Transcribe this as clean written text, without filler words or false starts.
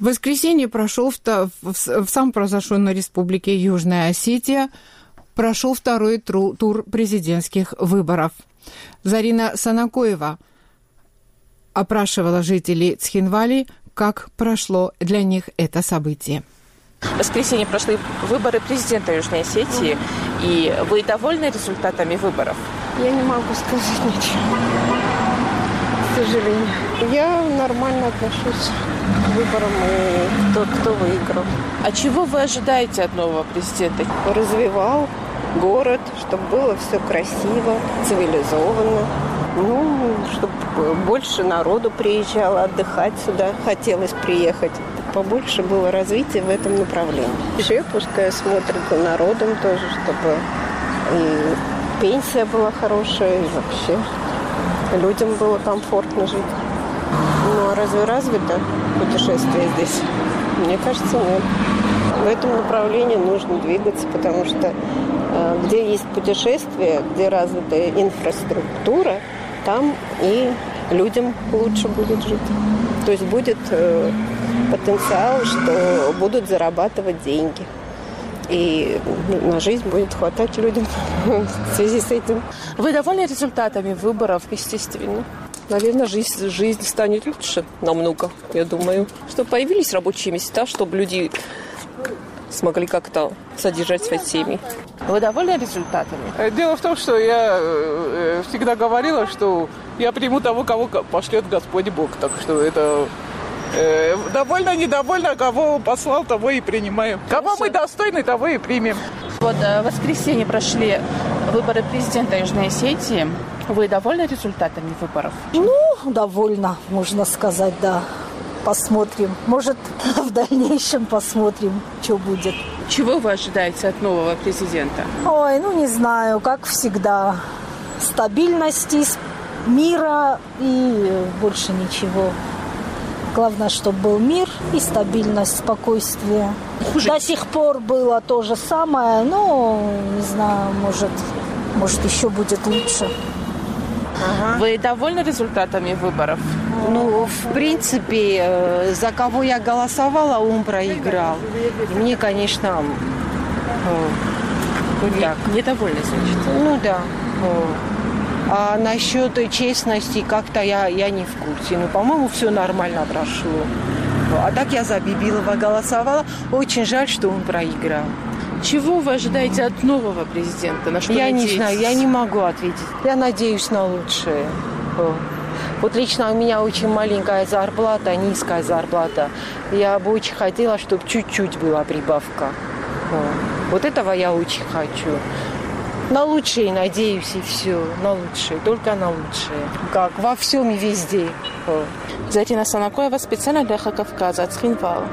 В воскресенье прошел в самопровозглашенной республике Южная Осетия прошел второй тур президентских выборов. Зарина Санакоева опрашивала жителей Цхинвали, как прошло для них это событие. В воскресенье прошли выборы президента Южной Осетии, и вы довольны результатами выборов? Я не могу сказать ничего, к сожалению. Я нормально отношусь к выборам и кто выиграл. А чего вы ожидаете от нового президента? Развивал город, чтобы было все красиво, цивилизованно. Чтобы больше народу приезжало отдыхать сюда, хотелось приехать. Побольше было развития в этом направлении. Еще пускай смотрят за народом тоже, чтобы и пенсия была хорошая, и вообще людям было комфортно жить. Ну, а разве развито путешествие здесь? Мне кажется, нет. В этом направлении нужно двигаться, потому что где есть путешествие, где развита инфраструктура, там и людям лучше будет жить. То есть будет потенциал, что будут зарабатывать деньги. И на жизнь будет хватать людям в связи с этим. Вы довольны результатами выборов? Естественно. Наверное, жизнь станет лучше намного, я думаю. Чтобы появились рабочие места, чтобы люди смогли как-то содержать свои семьи. Вы довольны результатами? Дело в том, что я всегда говорила, что я приму того, кого пошлет Господь Бог. Так что это довольно, недовольно, кого послал, того и принимаем. Кого мы достойны, того и примем. Вот в воскресенье прошли выборы президента Южной Осетии. Вы довольны результатами выборов? Довольна, можно сказать, да. Посмотрим. Может, в дальнейшем посмотрим, что будет. Чего вы ожидаете от нового президента? Не знаю, как всегда. Стабильности, мира и больше ничего. Главное, чтобы был мир и стабильность, спокойствие. До сих пор было то же самое, не знаю, может еще будет лучше. Вы довольны результатами выборов? В принципе, за кого я голосовала, он проиграл. И мне, конечно, недовольны, значит. Да. А насчет честности как-то я не в курсе. По-моему, все нормально прошло. А так я за Бибилова голосовала. Очень жаль, что он проиграл. Чего вы ожидаете от нового президента? На что надеетесь? Не знаю, я не могу ответить. Я надеюсь на лучшее. Вот лично у меня очень маленькая зарплата, низкая зарплата. Я бы очень хотела, чтобы чуть-чуть была прибавка. Вот этого я очень хочу. На лучшее надеюсь, и все. На лучшее, только на лучшее. Как во всем и везде. Зарина Санакоева специально для Кавказа, Цхинвал.